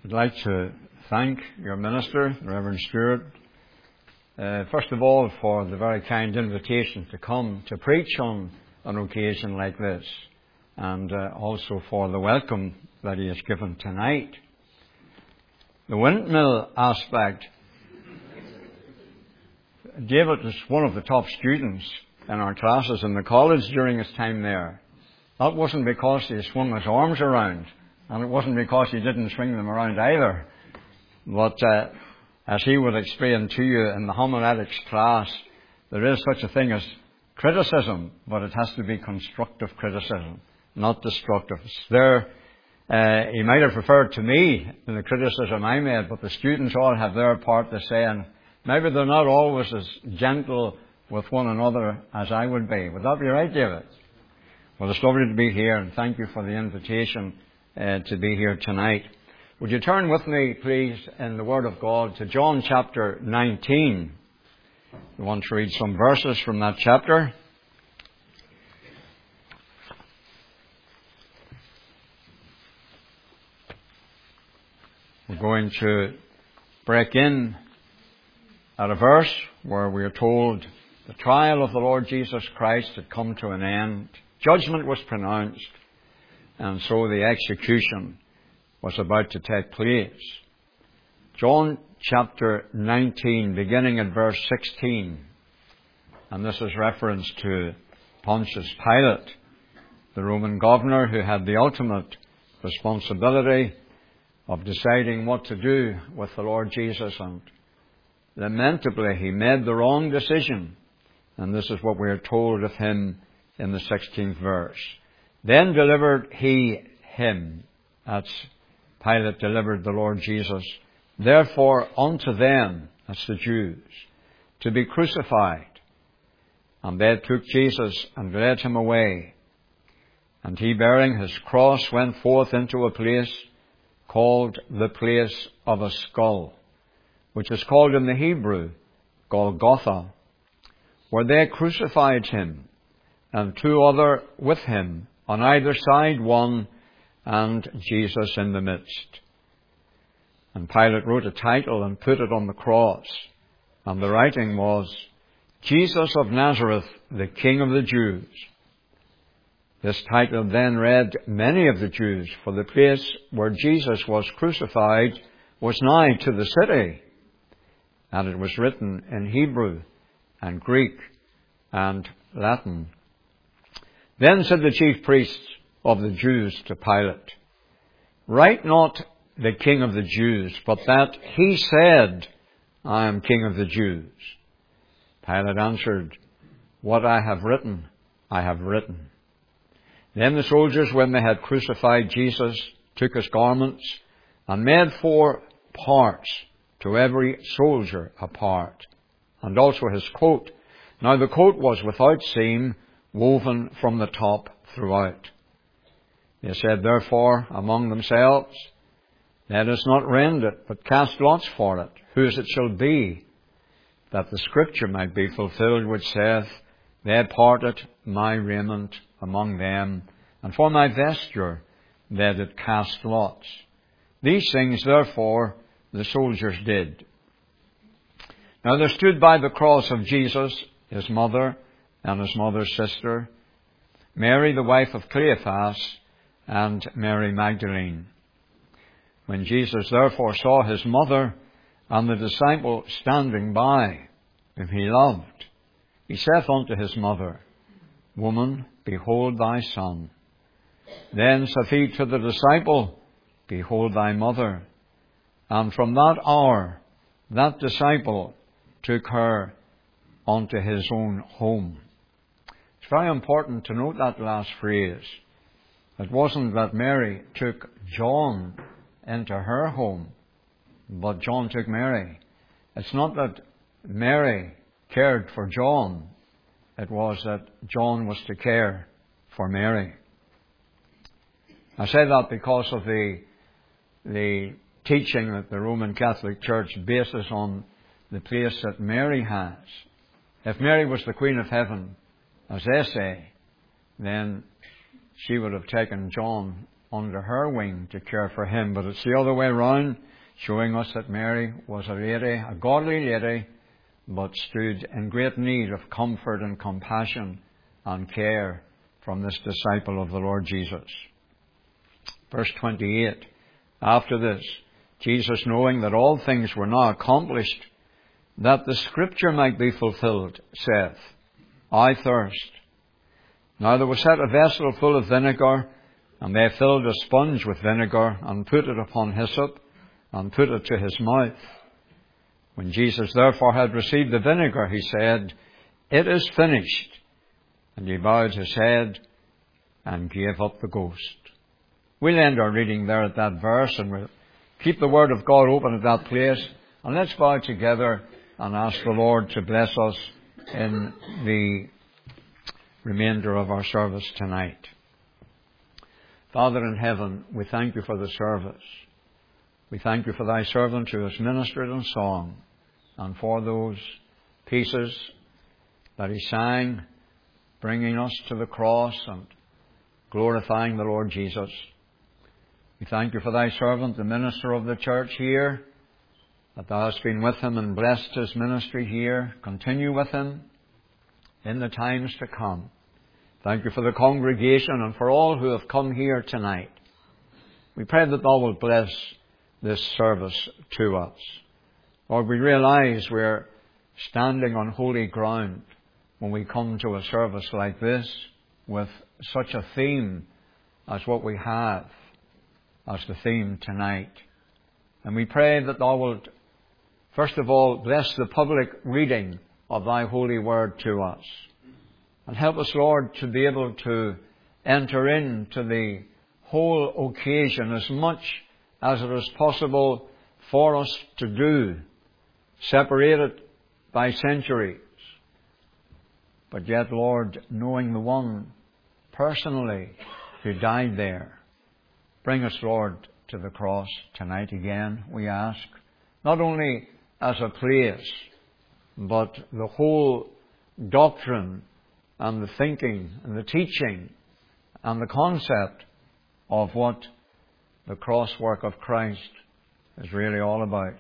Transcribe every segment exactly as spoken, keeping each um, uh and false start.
I'd like to thank your minister, Reverend Stewart, uh, first of all for the very kind invitation to come to preach on an occasion like this, and uh, also for the welcome that he has given tonight. The windmill aspect, David was one of the top students in our classes in the college during his time there. That wasn't because he swung his arms around, and it wasn't because he didn't swing them around either. But uh, as he would explain to you in the homiletics class, there is such a thing as criticism, but it has to be constructive criticism, not destructive. There, uh, he might have referred to me in the criticism I made, but the students all have their part to say, and maybe they're not always as gentle with one another as I would be. Would that be right, David? Well, it's lovely to be here, and thank you for the invitation uh, to be here tonight. Would you turn with me, please, in the Word of God to John chapter nineteen. I want to read some verses from that chapter. We're going to break in at a verse where we are told the trial of the Lord Jesus Christ had come to an end. Judgment was pronounced, and so the execution was about to take place. John chapter nineteen, beginning at verse sixteen. And this is reference to Pontius Pilate, the Roman governor who had the ultimate responsibility of deciding what to do with the Lord Jesus. And lamentably, he made the wrong decision. And this is what we are told of him in the sixteenth verse. Then delivered he him. That's Pilate delivered the Lord Jesus. Therefore unto them, that's the Jews, to be crucified. And they took Jesus and led him away. And he, bearing his cross, went forth into a place called the place of a skull, which is called in the Hebrew Golgotha, where they crucified him, and two other with him, on either side one, and Jesus in the midst. And Pilate wrote a title and put it on the cross, and the writing was, Jesus of Nazareth, the King of the Jews. This title then read many of the Jews, for the place where Jesus was crucified was nigh to the city, and it was written in Hebrew and Greek and Latin. Then said the chief priests of the Jews to Pilate, write not the King of the Jews, but that he said, I am King of the Jews. Pilate answered, what I have written, I have written. Then the soldiers, when they had crucified Jesus, took his garments and made four parts, to every soldier a part, and also his coat. Now the coat was without seam, woven from the top throughout. They said therefore among themselves, let us not rend it, but cast lots for it, whose it shall be, that the scripture might be fulfilled, which saith, they parted my raiment among them, and for my vesture they did cast lots. These things therefore the soldiers did. Now there stood by the cross of Jesus his mother and his mother's sister, Mary the wife of Cleophas, and Mary Magdalene. When Jesus therefore saw his mother and the disciple standing by, whom he loved, he saith unto his mother, Woman, behold thy son. Then saith he to the disciple, Behold thy mother. And from that hour that disciple took her unto his own home. It's very important to note that last phrase. It wasn't that Mary took John into her home, but John took Mary. It's not that Mary cared for John. It was that John was to care for Mary. I say that because of the, the teaching that the Roman Catholic Church bases on the place that Mary has. If Mary was the Queen of Heaven, as they say, then she would have taken John under her wing to care for him. But it's the other way round, showing us that Mary was a lady, a godly lady, but stood in great need of comfort and compassion and care from this disciple of the Lord Jesus. Verse twenty-eight. After this, Jesus, knowing that all things were now accomplished, that the Scripture might be fulfilled, saith, I thirst. Now there was set a vessel full of vinegar, and they filled a sponge with vinegar, and put it upon hyssop, and put it to his mouth. When Jesus therefore had received the vinegar, he said, It is finished. And he bowed his head, and gave up the ghost. We'll end our reading there at that verse, and we'll keep the Word of God open at that place. And let's bow together and ask the Lord to bless us in the remainder of our service tonight. Father in heaven, we thank you for the service. We thank you for thy servant who has ministered in song, and for those pieces that he sang, bringing us to the cross and glorifying the Lord Jesus. We thank you for thy servant, the minister of the church here, that thou hast been with him and blessed his ministry here. Continue with him in the times to come. Thank you for the congregation and for all who have come here tonight. We pray that thou wilt bless this service to us. Lord, we realize we're standing on holy ground when we come to a service like this with such a theme as what we have as the theme tonight. And we pray that thou wilt, first of all, bless the public reading of thy holy word to us. And help us, Lord, to be able to enter into the whole occasion as much as it is possible for us to do, separated by centuries. But yet, Lord, knowing the one personally who died there, bring us, Lord, to the cross tonight again, we ask, not only as a place, but the whole doctrine and the thinking and the teaching and the concept of what the cross work of Christ is really all about.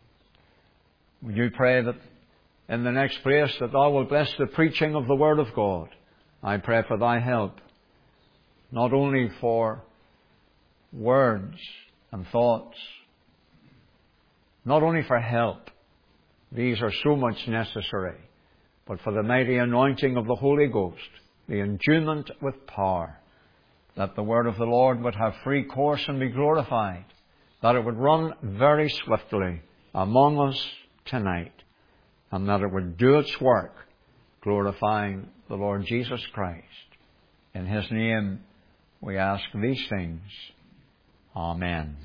Would you pray that in the next place that thou wilt bless the preaching of the Word of God. I pray for thy help, not only for words and thoughts, not only for help, these are so much necessary, but for the mighty anointing of the Holy Ghost, the endowment with power, that the word of the Lord would have free course and be glorified, that it would run very swiftly among us tonight, and that it would do its work, glorifying the Lord Jesus Christ. In His name we ask these things. Amen.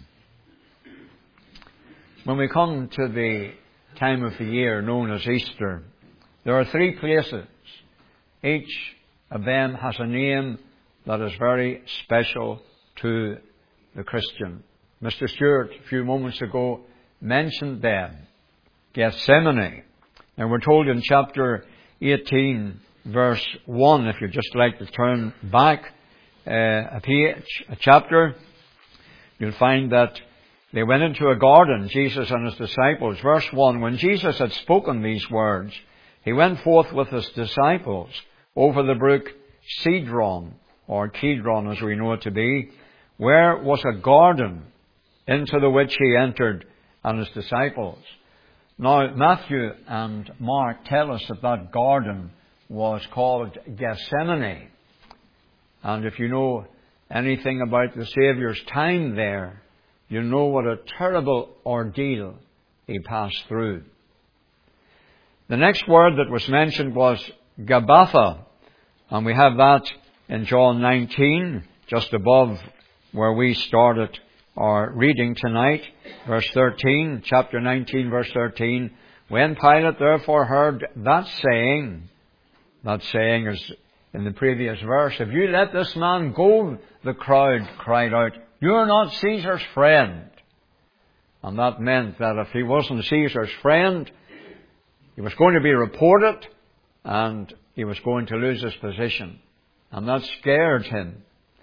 When we come to the time of the year known as Easter, there are three places. Each of them has a name that is very special to the Christian. Mister Stewart, a few moments ago, mentioned them. Gethsemane. And we're told in chapter eighteen, verse one, if you'd just like to turn back uh, a page, a chapter, you'll find that they went into a garden, Jesus and His disciples. Verse one, when Jesus had spoken these words, He went forth with His disciples over the brook Cedron, or Kidron as we know it to be, where was a garden, into the which He entered and His disciples. Now, Matthew and Mark tell us that that garden was called Gethsemane. And if you know anything about the Saviour's time there, you know what a terrible ordeal He passed through. The next word that was mentioned was Gabbatha, and we have that in John nineteen, just above where we started our reading tonight, verse thirteen, chapter nineteen, verse thirteen. When Pilate therefore heard that saying, that saying is in the previous verse, if you let this man go, the crowd cried out, you're not Caesar's friend. And that meant that if he wasn't Caesar's friend, he was going to be reported and he was going to lose his position. And that scared him.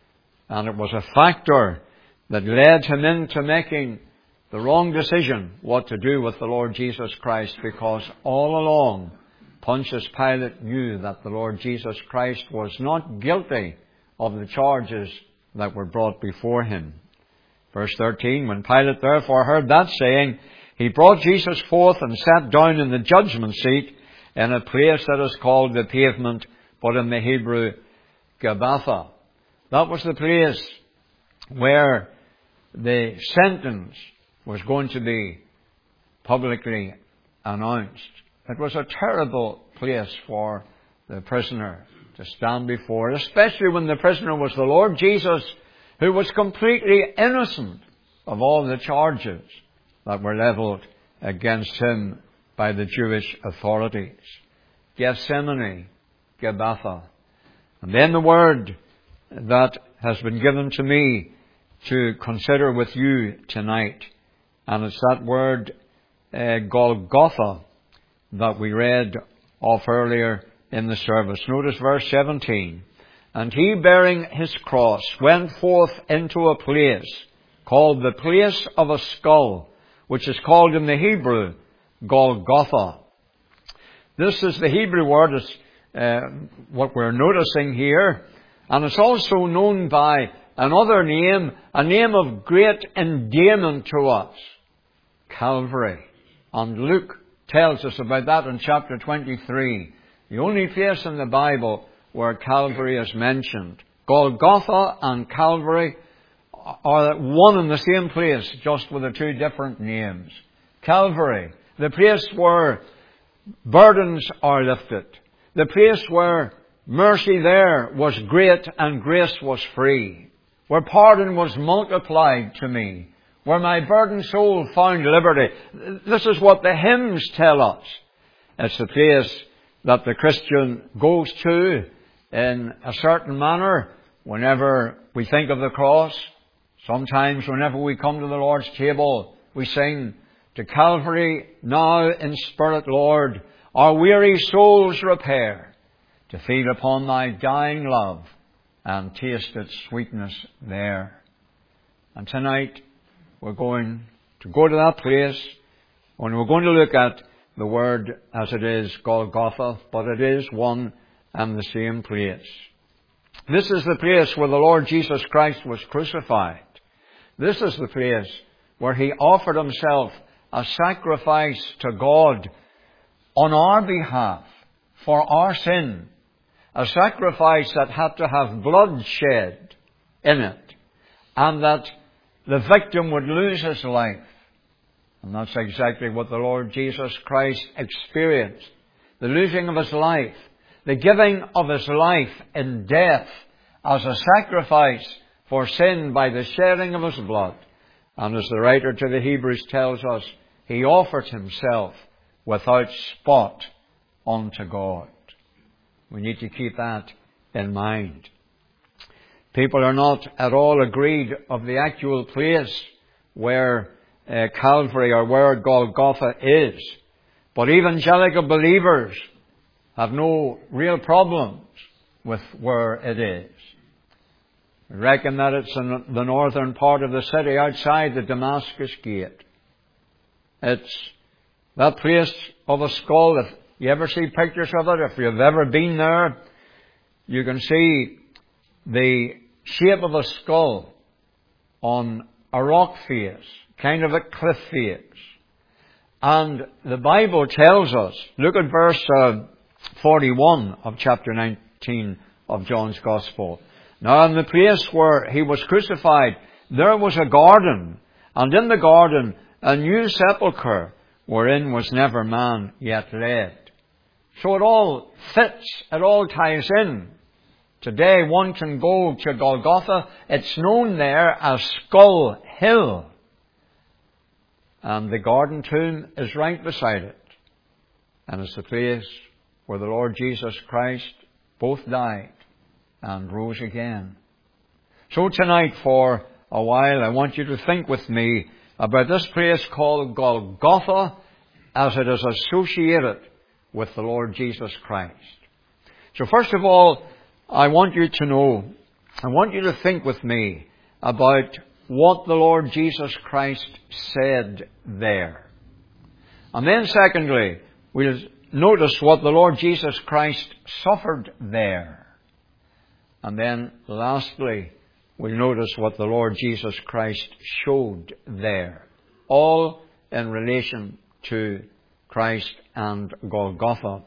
And it was a factor that led him into making the wrong decision what to do with the Lord Jesus Christ, because all along Pontius Pilate knew that the Lord Jesus Christ was not guilty of the charges that were brought before him. Verse thirteen, when Pilate therefore heard that saying, he brought Jesus forth and sat down in the judgment seat in a place that is called the Pavement, but in the Hebrew, Gabbatha. That was the place where the sentence was going to be publicly announced. It was a terrible place for the prisoner to stand before, especially when the prisoner was the Lord Jesus, who was completely innocent of all the charges that were levelled against him by the Jewish authorities. Gethsemane, Gabbatha. And then the word that has been given to me to consider with you tonight, and it's that word uh, Golgotha that we read of earlier in the service. Notice verse seventeen. And he, bearing his cross, went forth into a place called the place of a skull, which is called in the Hebrew Golgotha. This is the Hebrew word, is uh, what we're noticing here. And it's also known by another name, a name of great endearment to us, Calvary. And Luke tells us about that in chapter twenty-three. The only place in the Bible where Calvary is mentioned. Golgotha and Calvary are one and the same place, just with the two different names. Calvary, the place where burdens are lifted. The place where mercy there was great and grace was free. Where pardon was multiplied to me. Where my burdened soul found liberty. This is what the hymns tell us. It's the place that the Christian goes to in a certain manner whenever we think of the cross. Sometimes whenever we come to the Lord's table, we sing, to Calvary now in spirit, Lord, our weary souls repair, to feed upon thy dying love and taste its sweetness there. And tonight we're going to go to that place, and we're going to look at the word as it is, Golgotha, but it is one and the same place. This is the place where the Lord Jesus Christ was crucified. This is the place where he offered himself a sacrifice to God on our behalf for our sin. A sacrifice that had to have blood shed in it, and that the victim would lose his life. And that's exactly what the Lord Jesus Christ experienced. The losing of his life. The giving of his life in death as a sacrifice for sin by the shedding of his blood. And as the writer to the Hebrews tells us, he offered himself without spot unto God. We need to keep that in mind. People are not at all agreed of the actual place where uh, Calvary or where Golgotha is. But evangelical believers have no real problems with where it is. We reckon that it's in the northern part of the city outside the Damascus Gate. It's that place of a skull. If you ever see pictures of it, if you've ever been there, you can see the shape of a skull on a rock face, kind of a cliff face. And the Bible tells us, look at verse uh, forty-one of chapter nineteen of John's Gospel. Now in the place where he was crucified, there was a garden, and in the garden a new sepulchre, wherein was never man yet laid. So it all fits, it all ties in. Today one can go to Golgotha. It's known there as Skull Hill. And the garden tomb is right beside it. And it's the place where the Lord Jesus Christ both died and rose again. So tonight for a while I want you to think with me about this place called Golgotha as it is associated with the Lord Jesus Christ. So first of all, I want you to know I want you to think with me about what the Lord Jesus Christ said there. And then secondly, we'll notice what the Lord Jesus Christ suffered there. And then lastly, we'll notice what the Lord Jesus Christ showed there. All in relation to Christ and Golgotha.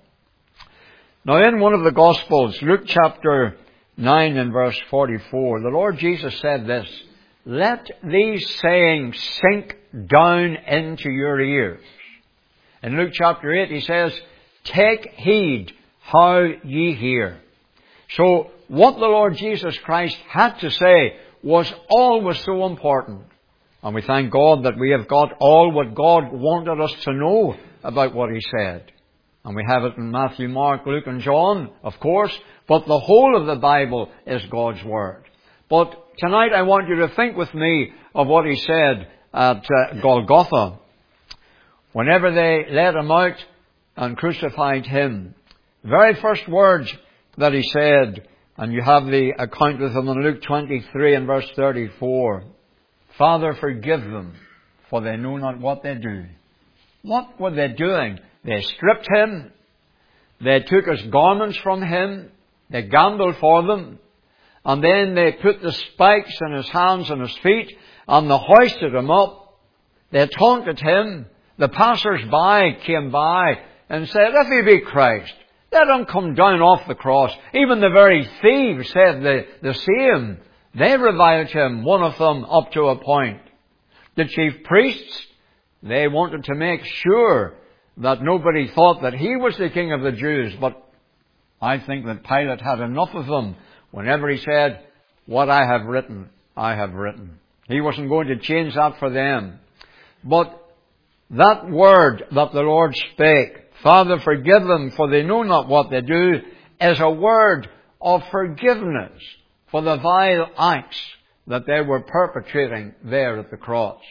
Now in one of the Gospels, Luke chapter nine and verse forty-four, the Lord Jesus said this, "Let these sayings sink down into your ears." In Luke chapter eight he says, "Take heed how ye hear." So what the Lord Jesus Christ had to say was always so important. And we thank God that we have got all what God wanted us to know about what He said. And we have it in Matthew, Mark, Luke and John, of course, but the whole of the Bible is God's Word. But tonight I want you to think with me of what He said at uh, Golgotha. Whenever they led Him out and crucified Him, the very first words that He said, and you have the account with Him in Luke twenty-three and verse thirty-four, "Father, forgive them, for they know not what they do." What were they doing? They stripped Him. They took His garments from Him. They gambled for them. And then they put the spikes in His hands and His feet, and they hoisted Him up. They taunted Him. The passers-by came by and said, "If He be Christ, let Him come down off the cross." Even the very thieves said the, the same. They reviled Him, one of them up to a point. The chief priests, they wanted to make sure that nobody thought that He was the King of the Jews. But I think that Pilate had enough of them whenever he said, "What I have written, I have written." He wasn't going to change that for them. But that word that the Lord spake, "Father, forgive them, for they know not what they do," is a word of forgiveness for the vile acts that they were perpetrating there at the cross.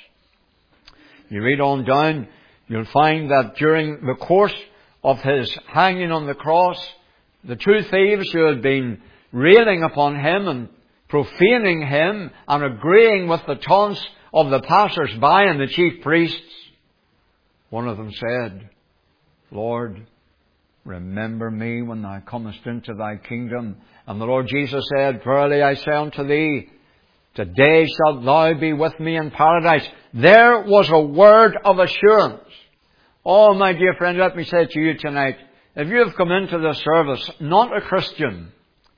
You read on down, you'll find that during the course of His hanging on the cross, the two thieves who had been railing upon Him and profaning Him and agreeing with the taunts of the passers-by and the chief priests, one of them said, "Lord, remember me when Thou comest into Thy kingdom." And the Lord Jesus said, "Verily I say unto thee, today shalt thou be with me in paradise." There was a word of assurance. Oh, my dear friend, let me say to you tonight, if you have come into this service not a Christian,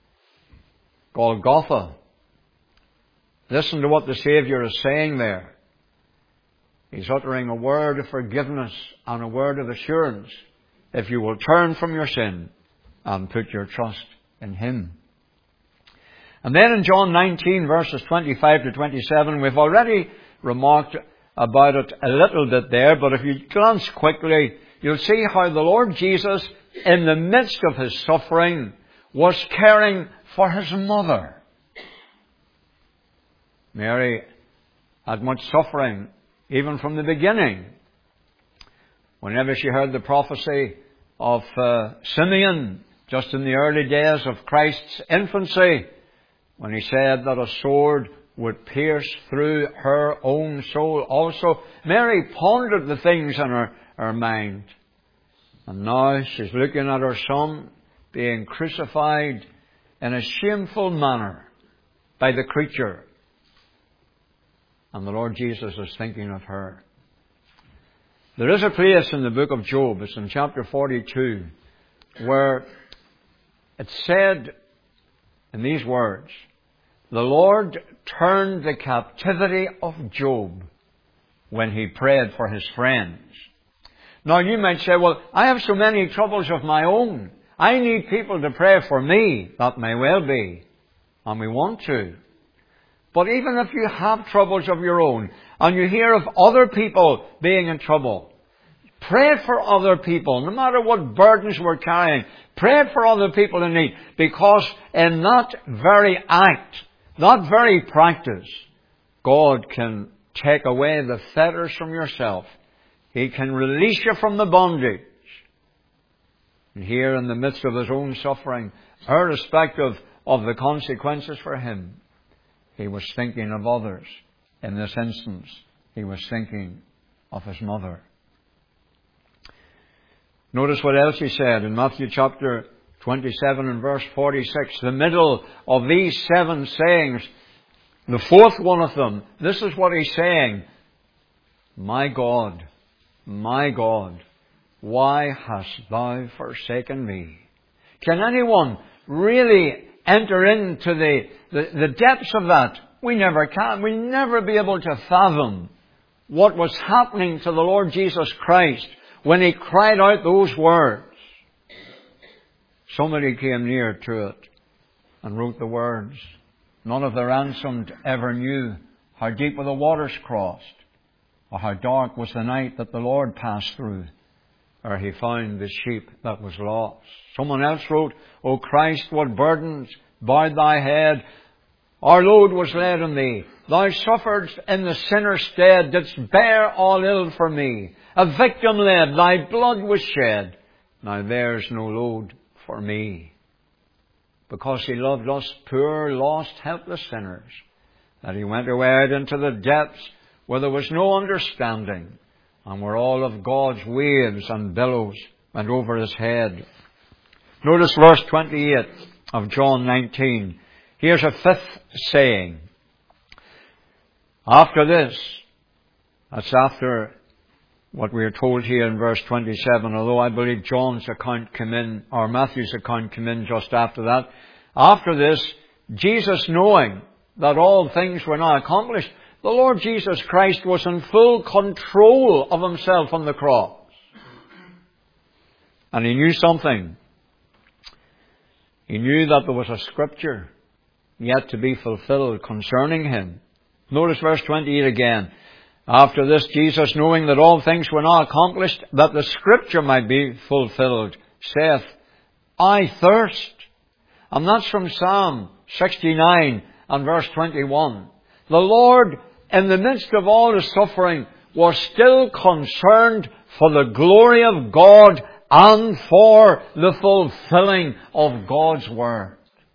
Golgotha, listen to what the Saviour is saying there. He's uttering a word of forgiveness and a word of assurance if you will turn from your sin and put your trust in Him. And then in John nineteen, verses twenty-five to twenty-seven, we've already remarked about it a little bit there, but if you glance quickly, you'll see how the Lord Jesus, in the midst of His suffering, was caring for His mother. Mary had much suffering, even from the beginning. Whenever she heard the prophecy of uh, Simeon, just in the early days of Christ's infancy, when he said that a sword would pierce through her own soul also, Mary pondered the things in her, her mind. And now she's looking at her Son being crucified in a shameful manner by the creature. And the Lord Jesus is thinking of her. There is a place in the book of Job, it's in chapter forty-two, where it's said in these words, "The Lord turned the captivity of Job when he prayed for his friends." Now you might say, "Well, I have so many troubles of my own. I need people to pray for me." That may well be, and we want to. But even if you have troubles of your own, and you hear of other people being in trouble, pray for other people, no matter what burdens we're carrying. Pray for other people in need, because in that very act, that very practice, God can take away the fetters from yourself. He can release you from the bondage. And here in the midst of His own suffering, irrespective of the consequences for him. He was thinking of others. In this instance, he was thinking of his mother. Notice what else he said in Matthew chapter twenty-seven and verse forty-six. The middle of these seven sayings, the fourth one of them, this is what he's saying. My God, my God, why hast thou forsaken me? Can anyone really enter into the, the, the depths of that? We never can. We'll never be able to fathom what was happening to the Lord Jesus Christ when He cried out those words. Somebody came near to it and wrote the words, none of the ransomed ever knew how deep were the waters crossed, or how dark was the night that the Lord passed through, or He found the sheep that was lost. Someone else wrote, O Christ, what burdens bowed Thy head, our load was laid on Thee. Thou sufferedst in the sinner's stead, didst bear all ill for me. A victim led, Thy blood was shed. Now there's no load for me. Because He loved us poor, lost, helpless sinners, that He went away out into the depths where there was no understanding, and where all of God's waves and billows went over His head. Notice verse twenty-eight of John nineteen. Here's a fifth saying. After this, that's after what we are told here in verse twenty-seven, although I believe John's account came in, or Matthew's account came in just after that. After this, Jesus, knowing that all things were now accomplished, the Lord Jesus Christ was in full control of Himself on the cross. And He knew something. He knew that there was a scripture yet to be fulfilled concerning Him. Notice verse twenty-eight again. After this, Jesus, knowing that all things were now accomplished, that the scripture might be fulfilled, saith, I thirst. And that's from Psalm sixty-nine and verse twenty-one. The Lord, in the midst of all His suffering, was still concerned for the glory of God and for the fulfilling of God's Word.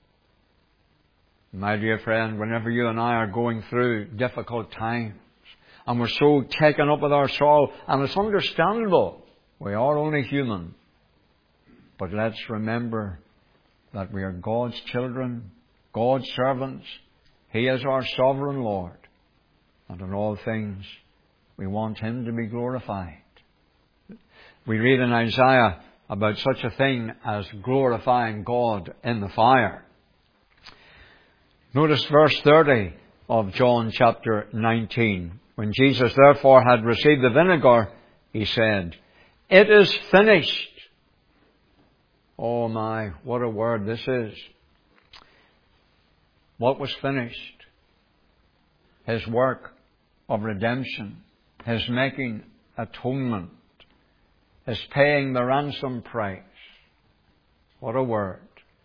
My dear friend, whenever you and I are going through difficult times, and we're so taken up with our sorrow, and it's understandable, we are only human. But let's remember that we are God's children, God's servants. He is our sovereign Lord. And in all things, we want Him to be glorified. We read in Isaiah about such a thing as glorifying God in the fire. Notice verse thirty of John chapter nineteen. When Jesus therefore had received the vinegar, He said, It is finished. Oh my, what a word this is. What was finished? His work of redemption, His making atonement, His paying the ransom price. What a word.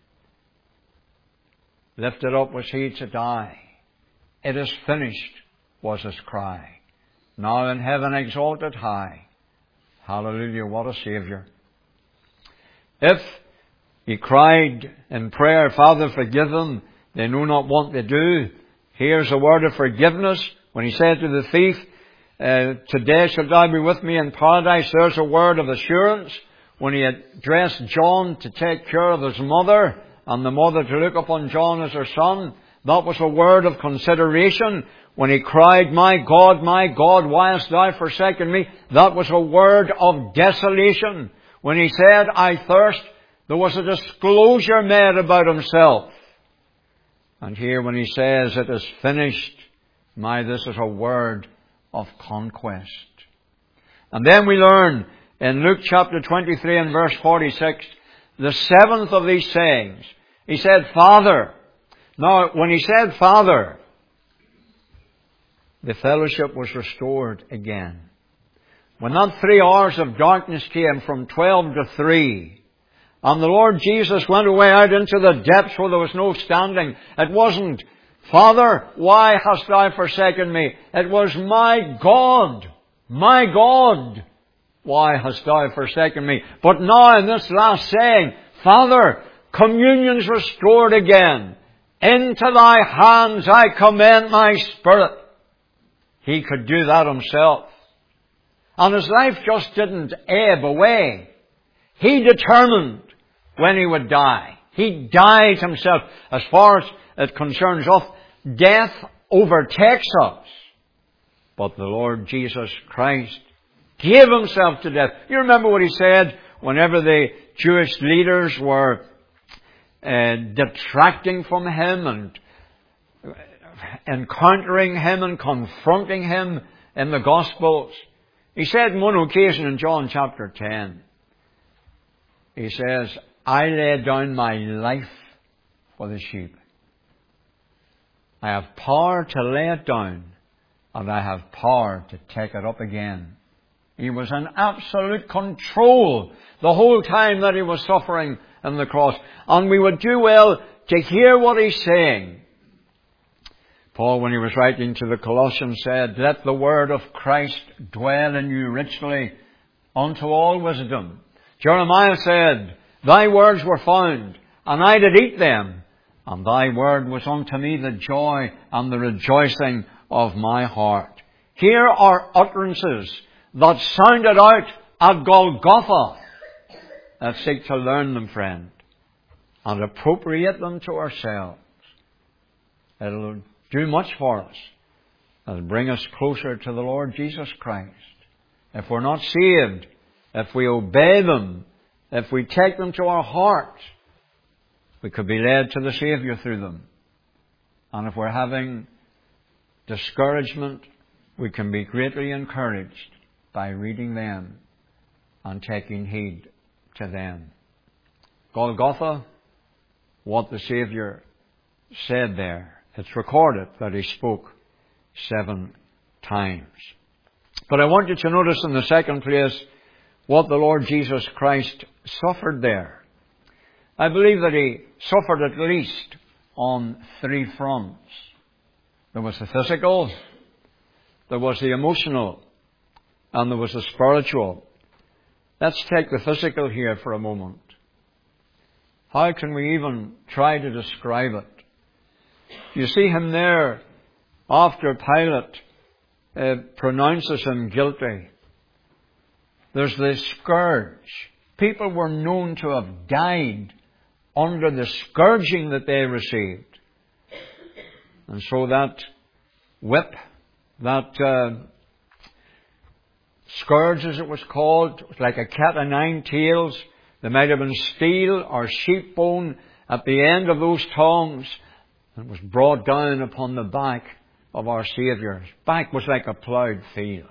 Lifted up was He to die. It is finished was His cry. Now in heaven exalted high. Hallelujah, what a Saviour. If He cried in prayer, Father, forgive them, they know not what they do. Here's a word of forgiveness. When He said to the thief, uh, today shalt thou be with me in paradise, there's a word of assurance. When He addressed John to take care of his mother, and the mother to look upon John as her son, that was a word of consideration. When He cried, My God, my God, why hast thou forsaken me? That was a word of desolation. When He said, I thirst, there was a disclosure made about Himself. And here when He says, it is finished, my, this is a word of conquest. And then we learn in Luke chapter twenty-three and verse forty-six, the seventh of these sayings. He said, Father. Now, when He said, Father, the fellowship was restored again. When that three hours of darkness came from twelve to three, and the Lord Jesus went away out into the depths where there was no standing, it wasn't, Father, why hast thou forsaken me? It was, my God, my God, why hast thou forsaken me? But now in this last saying, Father, Communion's restored again. Into thy hands I commend my spirit. He could do that himself. And his life just didn't ebb away. He determined when he would die. He died himself. As far as it concerns us, death overtakes us. But the Lord Jesus Christ gave himself to death. You remember what he said whenever the Jewish leaders were uh, detracting from him and encountering him and confronting him in the Gospels. He said on one occasion in John chapter ten, he says, I lay down my life for the sheep. I have power to lay it down, and I have power to take it up again. He was in absolute control the whole time that he was suffering on the cross. And we would do well to hear what he's saying. Paul, when he was writing to the Colossians, said, let the word of Christ dwell in you richly unto all wisdom. Jeremiah said, thy words were found, and I did eat them, and thy word was unto me the joy and the rejoicing of my heart. Here are utterances that sounded out at Golgotha. Let's seek to learn them, friend, and appropriate them to ourselves. It'll do much for us. It'll bring us closer to the Lord Jesus Christ. If we're not saved, if we obey them, if we take them to our hearts, we could be led to the Saviour through them. And if we're having discouragement, we can be greatly encouraged by reading them and taking heed to them. Golgotha, what the Saviour said there. It's recorded that he spoke seven times. But I want you to notice in the second place what the Lord Jesus Christ suffered there. I believe that he suffered at least on three fronts. There was the physical, there was the emotional, and there was the spiritual. Let's take the physical here for a moment. How can we even try to describe it? You see him there after Pilate uh, pronounces him guilty. There's the scourge. People were known to have died under the scourging that they received. And so that whip, that uh, scourge as it was called, was like a cat o' nine tails. There might have been steel or sheep bone at the end of those tongs. And it was brought down upon the back of our Saviour. His back was like a ploughed field.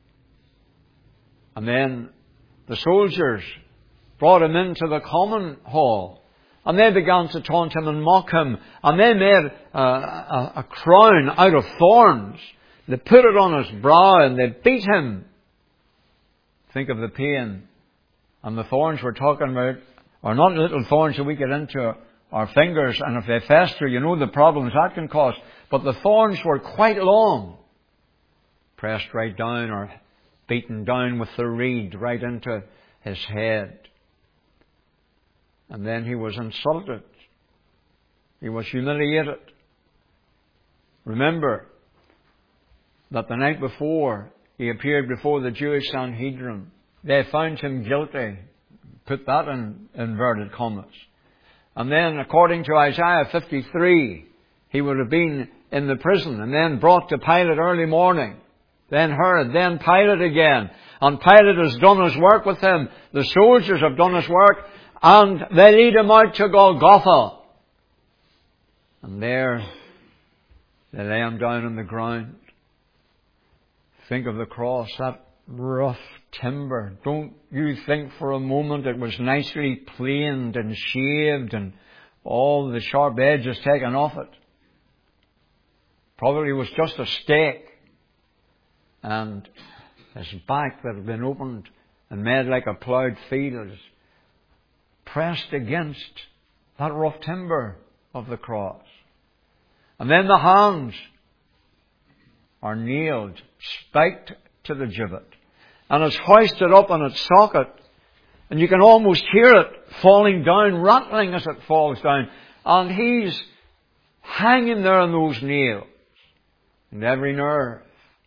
And then the soldiers brought him into the common hall. And they began to taunt him and mock him. And they made a, a, a crown out of thorns. They put it on his brow and they beat him. Think of the pain. And the thorns we're talking about are not little thorns that we get into our fingers, and if they fester, you know the problems that can cause. But the thorns were quite long. Pressed right down or beaten down with the reed right into his head. And then he was insulted. He was humiliated. Remember that the night before he appeared before the Jewish Sanhedrin, they found him guilty. Put that in inverted commas. And then, according to Isaiah fifty-three, he would have been in the prison and then brought to Pilate early morning. Then Herod, then Pilate again. And Pilate has done his work with him. The soldiers have done his work. And they lead him out to Golgotha. And there, they lay him down on the ground. Think of the cross, that rough timber. Don't you think for a moment it was nicely planed and shaved and all the sharp edges taken off it. Probably was just a stake. And his back that had been opened and made like a ploughed field is pressed against that rough timber of the cross. And then the hands are nailed, spiked to the gibbet. And it's hoisted up on its socket. And you can almost hear it falling down, rattling as it falls down. And He's hanging there on those nails. And every nerve,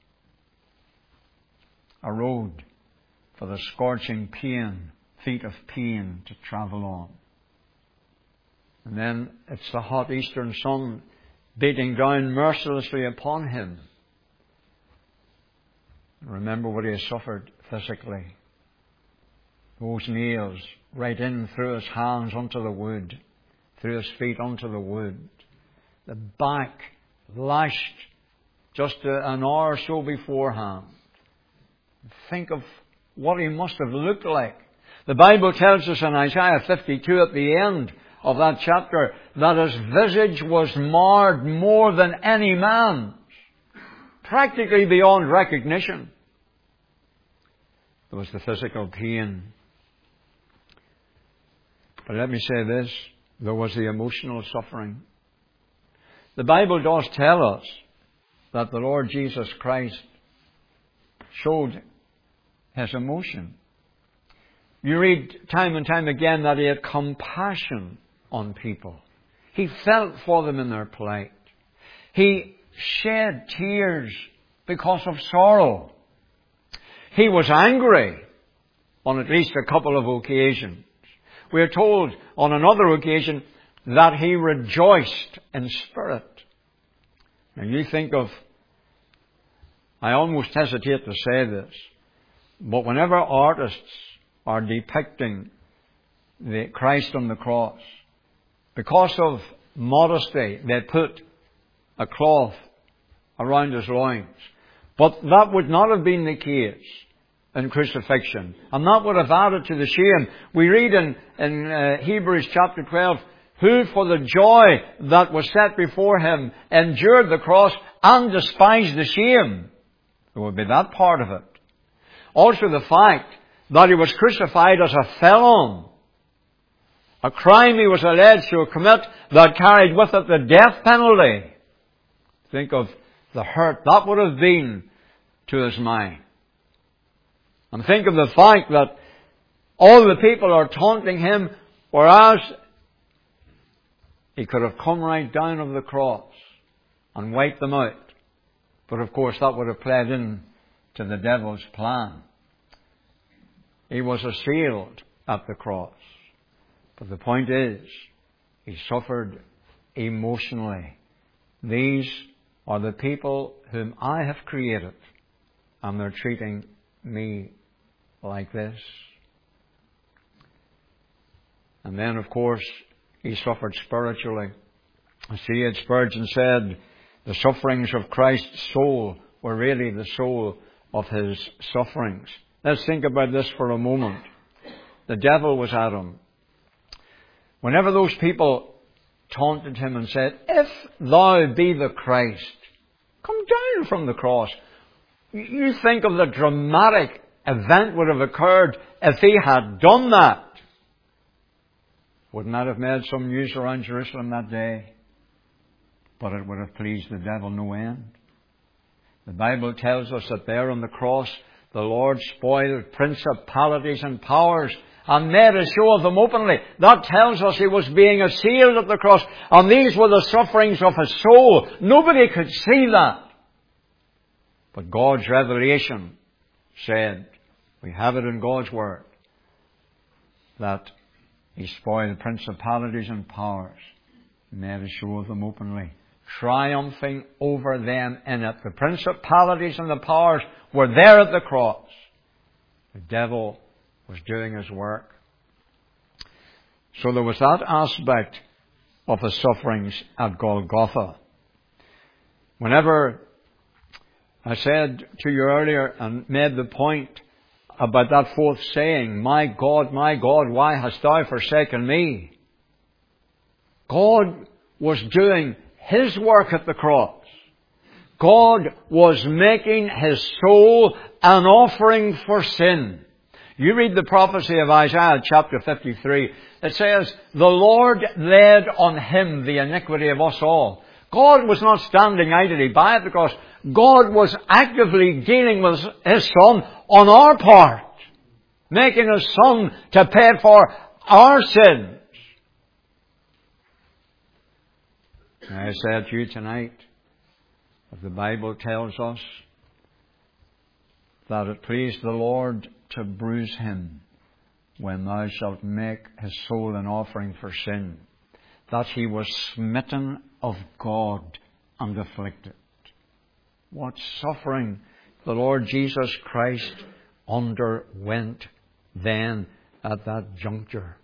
a road for the scorching pain, feet of pain to travel on. And then it's the hot eastern sun beating down mercilessly upon Him. Remember what He has suffered physically. Those nails right in through His hands onto the wood, through His feet onto the wood. The back lashed just an hour or so beforehand. Think of what He must have looked like. The Bible tells us in Isaiah fifty-two at the end of that chapter that His visage was marred more than any man's, practically beyond recognition. There was the physical pain. But let me say this, there was the emotional suffering. The Bible does tell us that the Lord Jesus Christ showed His emotion. You read time and time again that He had compassion on people. He felt for them in their plight. He shed tears because of sorrow. He was angry on at least a couple of occasions. We are told on another occasion that He rejoiced in spirit. Now you think of, I almost hesitate to say this, but whenever artists are depicting the Christ on the cross, because of modesty, they put a cloth around His loins. But that would not have been the case in crucifixion. And that would have added to the shame. We read in, in uh, Hebrews chapter twelve, who for the joy that was set before Him endured the cross and despised the shame. There would be that part of it. Also the fact that He was crucified as a felon. A crime He was alleged to commit that carried with it the death penalty. Think of the hurt that would have been to His mind. And think of the fact that all the people are taunting Him, whereas He could have come right down of the cross and wiped them out. But of course that would have played in to the devil's plan. He was assailed at the cross. But the point is, He suffered emotionally. These are the people whom I have created, and they're treating me like this. And then, of course, He suffered spiritually. As C H Spurgeon said, the sufferings of Christ's soul were really the soul of His sufferings. Let's think about this for a moment. The devil was at Him. Whenever those people taunted Him and said, if Thou be the Christ, come down from the cross. You think of the dramatic event would have occurred if He had done that. Wouldn't that have made some news around Jerusalem that day? But it would have pleased the devil no end. The Bible tells us that there on the cross, the Lord spoiled principalities and powers and made a show of them openly. That tells us He was being assailed at the cross. And these were the sufferings of His soul. Nobody could see that. But God's revelation said, we have it in God's Word, that He spoiled principalities and powers, made a show of them openly, triumphing over them in it. The principalities and the powers were there at the cross. The devil was doing his work. So there was that aspect of the sufferings at Golgotha. Whenever I said to you earlier and made the point about that fourth saying, my God, my God, why hast Thou forsaken me? God was doing His work at the cross. God was making His soul an offering for sin. You read the prophecy of Isaiah chapter fifty-three. It says, the Lord laid on Him the iniquity of us all. God was not standing idly by at the cross. God was actively dealing with His Son on our part. making His Son to pay for our sins. I say to you tonight, if the Bible tells us that it pleased the Lord to bruise Him when thou shalt make His soul an offering for sin, that He was smitten of God and afflicted. What suffering the Lord Jesus Christ underwent then at that juncture.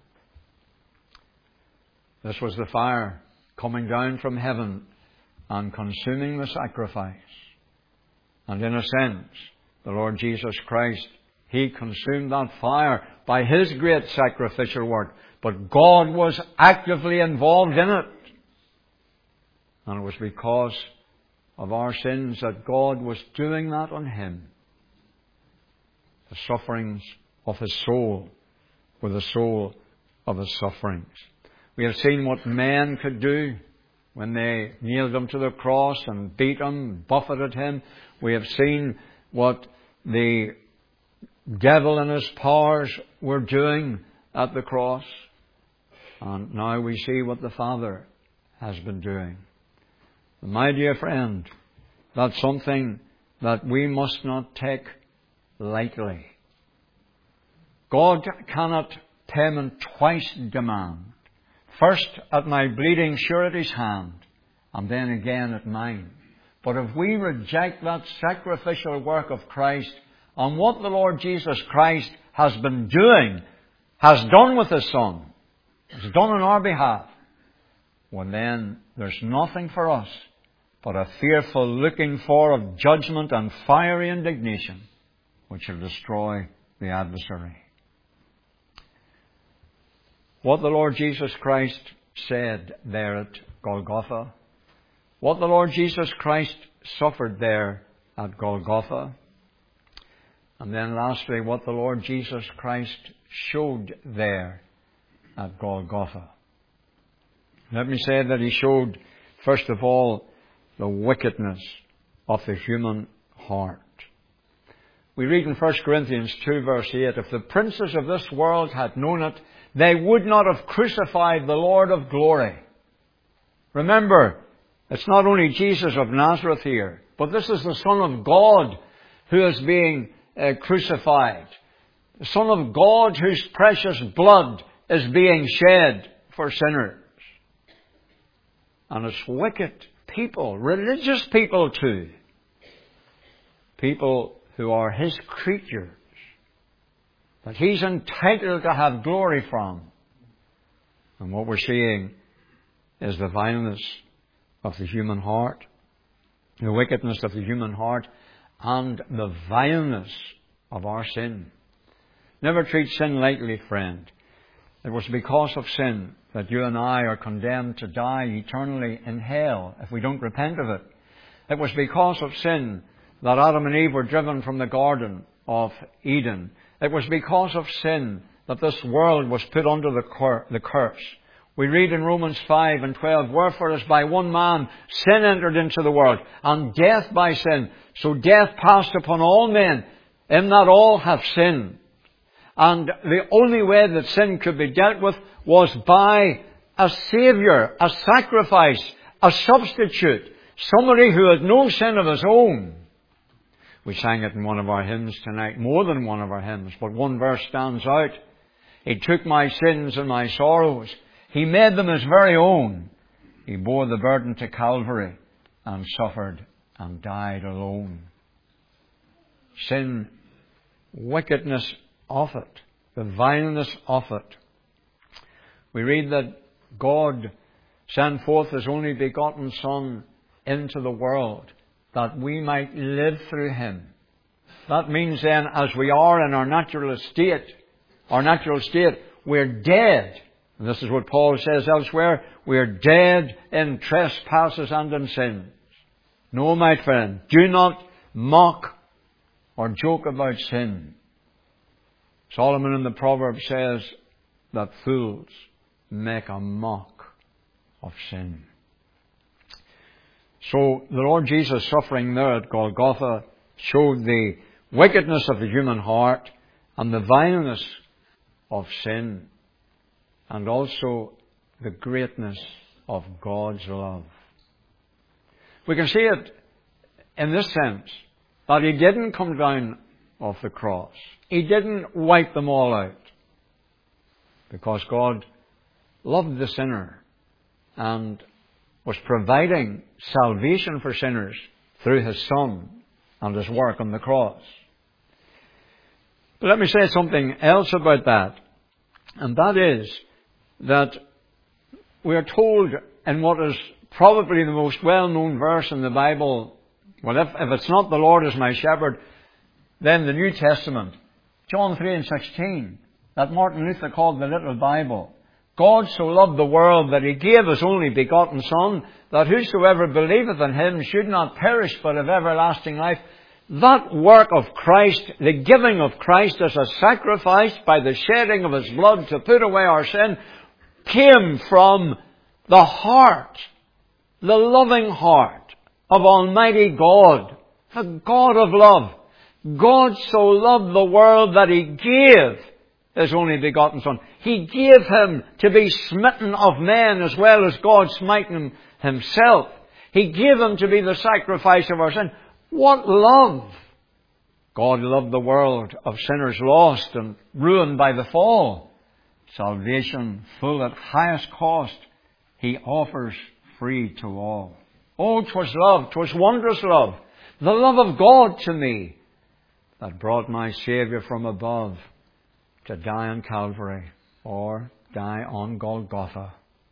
This was the fire coming down from heaven and consuming the sacrifice. And in a sense, the Lord Jesus Christ, He consumed that fire by His great sacrificial work. But God was actively involved in it. And it was because of our sins that God was doing that on Him. The sufferings of His soul were the soul of His sufferings. We have seen what men could do when they nailed Him to the cross and beat Him, buffeted Him. We have seen what the devil and his powers were doing at the cross. And now we see what the Father has been doing. My dear friend, that's something that we must not take lightly. God cannot payment twice demand. First at my bleeding surety's hand, and then again at mine. But if we reject that sacrificial work of Christ and what the Lord Jesus Christ has been doing, has done with His Son, has done on our behalf, well then there's nothing for us but a fearful looking for of judgment and fiery indignation which will destroy the adversary. What the Lord Jesus Christ said there at Golgotha, what the Lord Jesus Christ suffered there at Golgotha, and then lastly, what the Lord Jesus Christ showed there at Golgotha. Let me say that He showed, first of all, the wickedness of the human heart. We read in First Corinthians two verse eight, if the princes of this world had known it, they would not have crucified the Lord of glory. Remember, it's not only Jesus of Nazareth here, but this is the Son of God who is being uh, crucified. The Son of God whose precious blood is being shed for sinners. And it's wicked people, religious people too. People who are His creatures, that He's entitled to have glory from. And what we're seeing is the vileness of the human heart, the wickedness of the human heart, and the vileness of our sin. Never treat sin lightly, friend. It was because of sin that you and I are condemned to die eternally in hell if we don't repent of it. It was because of sin that Adam and Eve were driven from the Garden of Eden. It was because of sin that this world was put under the, cur- the curse. We read in Romans five and twelve, wherefore as by one man sin entered into the world, and death by sin, so death passed upon all men, in that all have sinned. And the only way that sin could be dealt with was by a Saviour, a sacrifice, a substitute, somebody who had no sin of his own. We sang it in one of our hymns tonight, more than one of our hymns, but one verse stands out. He took my sins and my sorrows. He made them His very own. He bore the burden to Calvary and suffered and died alone. Sin, wickedness of it, the vileness of it. We read that God sent forth His only begotten Son into the world that we might live through Him. That means then, as we are in our natural state, our natural state, we're dead. And this is what Paul says elsewhere. We're dead in trespasses and in sins. No, my friend, do not mock or joke about sin. Solomon in the Proverbs says that fools make a mock of sin. So the Lord Jesus suffering there at Golgotha showed the wickedness of the human heart and the vileness of sin, and also the greatness of God's love. We can see it in this sense, that He didn't come down off the cross. He didn't wipe them all out, because God loved the sinner and was providing salvation for sinners through His Son and His work on the cross. But let me say something else about that, and that is that we are told in what is probably the most well-known verse in the Bible, well, if, if it's not the Lord is my shepherd, then the New Testament, John three and sixteen, that Martin Luther called the Little Bible. God so loved the world that He gave His only begotten Son, that whosoever believeth in Him should not perish but have everlasting life. That work of Christ, the giving of Christ as a sacrifice by the shedding of His blood to put away our sin, came from the heart, the loving heart of Almighty God, the God of love. God so loved the world that He gave His only begotten Son. He gave Him to be smitten of men as well as God smiting Him Himself. He gave Him to be the sacrifice of our sin. What love! God loved the world of sinners lost and ruined by the fall. Salvation full at highest cost He offers free to all. Oh, 'twas love, 'twas wondrous love, the love of God to me, that brought my Saviour from above to die on Calvary, or die on Golgotha.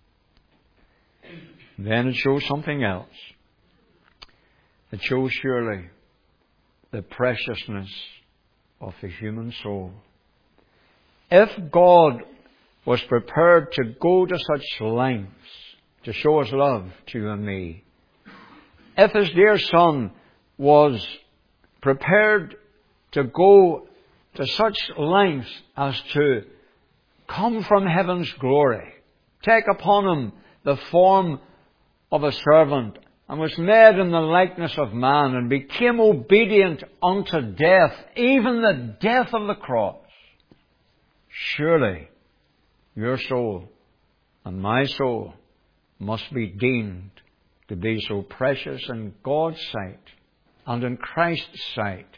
Then it shows something else. It shows surely the preciousness of the human soul. If God was prepared to go to such lengths to show His love to you and me, if His dear Son was prepared to go to such lengths as to come from heaven's glory, take upon Him the form of a servant, and was made in the likeness of man, and became obedient unto death, even the death of the cross, surely your soul and my soul must be deemed to be so precious in God's sight and in Christ's sight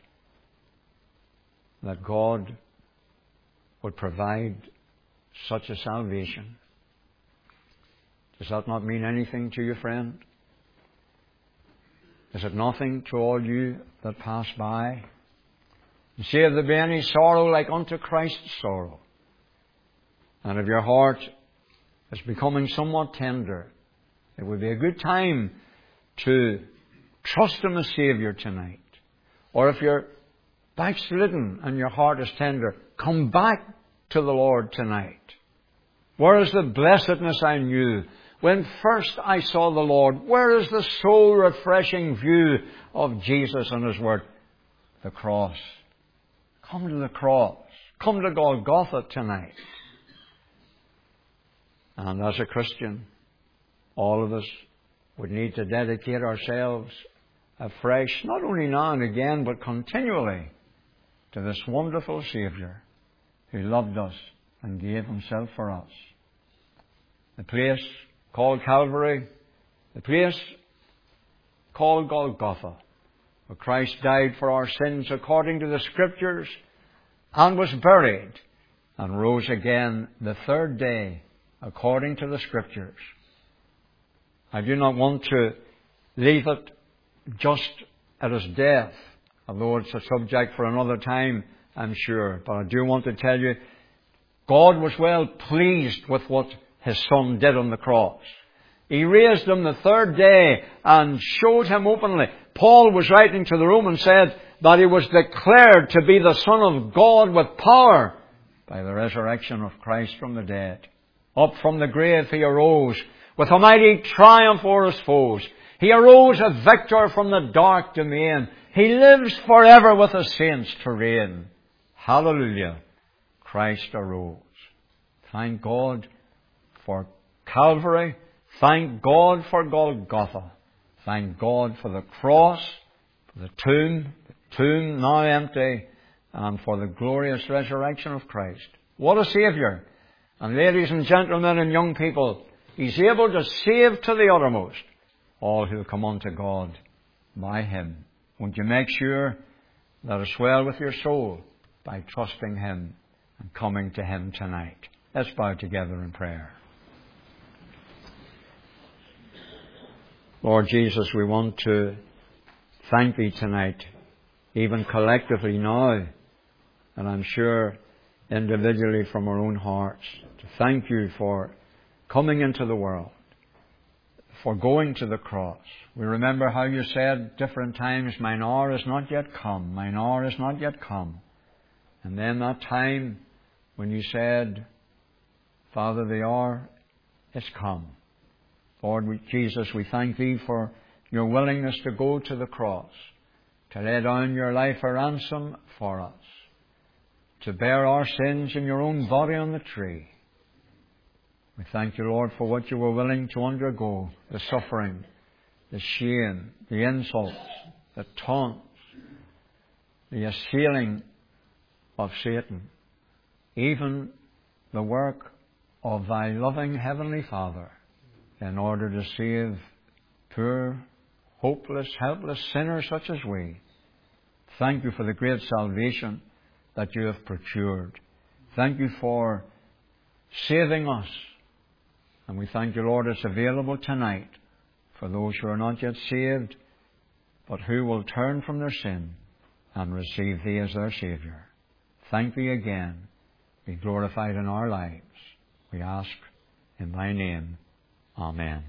that God would provide such a salvation. Does that not mean anything to you, friend? Is it nothing to all you that pass by? And say, if there be any sorrow like unto Christ's sorrow, and if your heart is becoming somewhat tender, it would be a good time to trust Him as Saviour tonight. Or if you're backslidden and your heart is tender, come back to the Lord tonight. Where is the blessedness I knew when first I saw the Lord? Where is the soul-refreshing view of Jesus and His Word? The cross. Come to the cross. Come to Golgotha tonight. And as a Christian, all of us would need to dedicate ourselves afresh, not only now and again, but continually, to this wonderful Saviour who loved us and gave Himself for us. The place called Calvary, the place called Golgotha, where Christ died for our sins according to the Scriptures, and was buried, and rose again the third day according to the Scriptures. I do not want to leave it just at His death, although it's a subject for another time, I'm sure. But I do want to tell you, God was well pleased with what His Son did on the cross. He raised Him the third day and showed Him openly. Paul was writing to the Romans, said that He was declared to be the Son of God with power by the resurrection of Christ from the dead. Up from the grave He arose with a mighty triumph over His foes. He arose a victor from the dark domain. He lives forever with the saints to reign. Hallelujah. Christ arose. Thank God for Calvary. Thank God for Golgotha. Thank God for the cross, for the tomb, the tomb now empty, and for the glorious resurrection of Christ. What a Saviour! And ladies and gentlemen and young people, He's able to save to the uttermost all who come unto God by Him. Won't you make sure that it's well with your soul by trusting Him and coming to Him tonight? Let's bow together in prayer. Lord Jesus, we want to thank Thee tonight, even collectively now, and I'm sure individually from our own hearts, to thank You for coming into the world, for going to the cross. We remember how You said different times, mine hour is not yet come, mine hour is not yet come. And then that time when You said, Father, the hour is come. Lord we, Jesus, we thank Thee for Your willingness to go to the cross, to lay down Your life a ransom for us, to bear our sins in Your own body on the tree. We thank You, Lord, for what You were willing to undergo, the suffering, the shame, the insults, the taunts, the assailing of Satan, even the work of Thy loving Heavenly Father, in order to save poor, hopeless, helpless sinners such as we. Thank You for the great salvation that You have procured. Thank You for saving us. And we thank You, Lord, it's available tonight for those who are not yet saved, but who will turn from their sin and receive Thee as their Saviour. Thank Thee again. Be glorified in our lives. We ask in Thy name. Amen.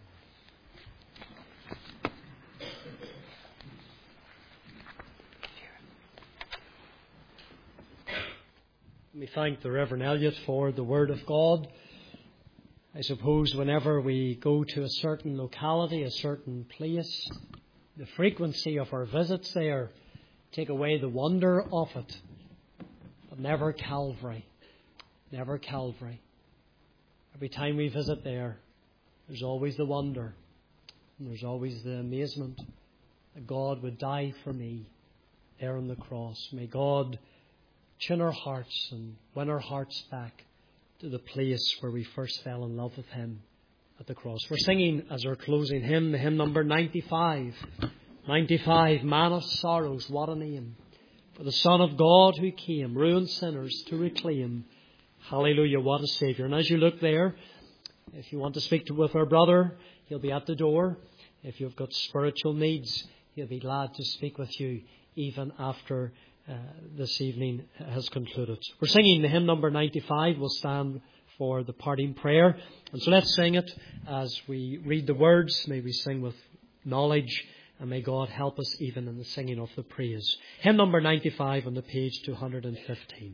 We thank the Reverend Elliot for the Word of God. I suppose whenever we go to a certain locality, a certain place, the frequency of our visits there take away the wonder of it. But never Calvary. Never Calvary. Every time we visit there, there's always the wonder. And there's always the amazement that God would die for me there on the cross. May God tune our hearts and win our hearts back to the place where we first fell in love with Him at the cross. We're singing as our closing hymn, the hymn number ninety-five. ninety-five, Man of Sorrows, what a name. For the Son of God who came, ruined sinners to reclaim. Hallelujah, what a Saviour. And as you look there, if you want to speak to, with our brother, he'll be at the door. If you've got spiritual needs, he'll be glad to speak with you even after uh, this evening has concluded. We're singing the hymn number ninety-five. We'll stand for the parting prayer. And so let's sing it as we read the words. May we sing with knowledge, and may God help us even in the singing of the praise. Hymn number ninety-five on the page two hundred fifteen.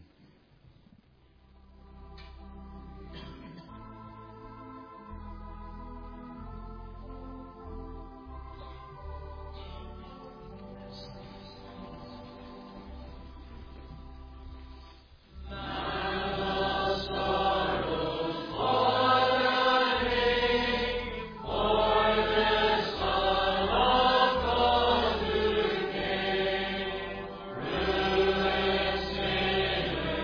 Sinner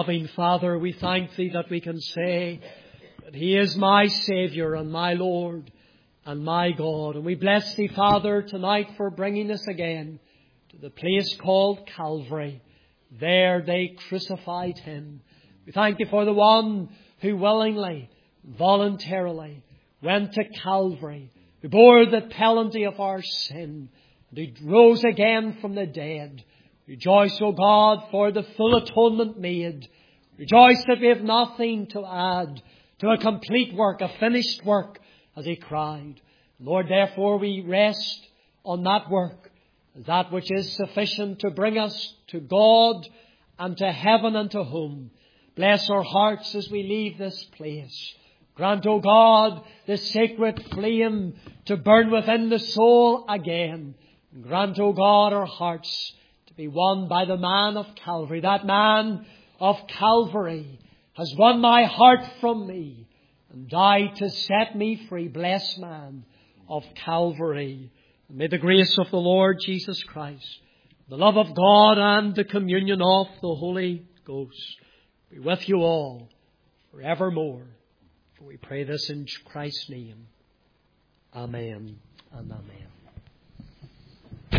Loving Father, we thank Thee that we can say that He is my Saviour and my Lord and my God. And we bless Thee, Father, tonight for bringing us again to the place called Calvary. There they crucified Him. We thank Thee for the one who willingly, voluntarily went to Calvary, who bore the penalty of our sin, and who rose again from the dead. Rejoice, O God, for the full atonement made. Rejoice that we have nothing to add to a complete work, a finished work, as He cried. Lord, therefore we rest on that work, as that which is sufficient to bring us to God and to heaven and to home. Bless our hearts as we leave this place. Grant, O God, the sacred flame to burn within the soul again. Grant, O God, our hearts to be won by the man of Calvary. That man of Calvary has won my heart from me and died to set me free. Blessed man of Calvary. And may the grace of the Lord Jesus Christ, the love of God and the communion of the Holy Ghost be with you all forevermore. For we pray this in Christ's name. Amen and amen.